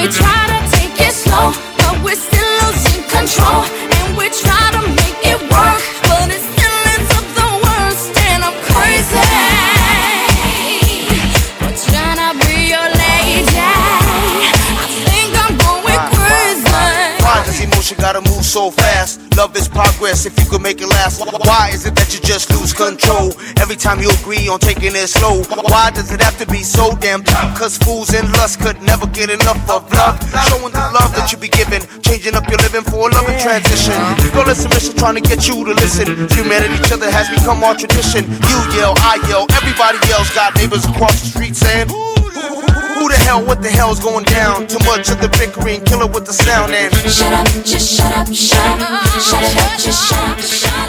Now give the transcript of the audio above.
We try to take it slow, but we're still losing control. And we try to make it work, but it still ends up the worst. And I'm crazy for trying to be your lady. I think I'm going crazy. Why does emotion gotta move so fast? Love is progress if you could make it last. Why is it that you just lose control every time you agree on taking it slow? Why does it have to be so damn tough? Cause fools and lust could never get enough of love. Showing the love that you be giving, changing up your living for a loving transition. Girl, it's a mission trying to get you to listen. Humanity, each other has become our tradition. You yell, I yell, everybody yells. Got neighbors across the street saying, who the hell, what the hell's going down? Too much of the bickering, kill it with the sound and shut up, just shut up, shut up, shut it up, just shut up, shut up.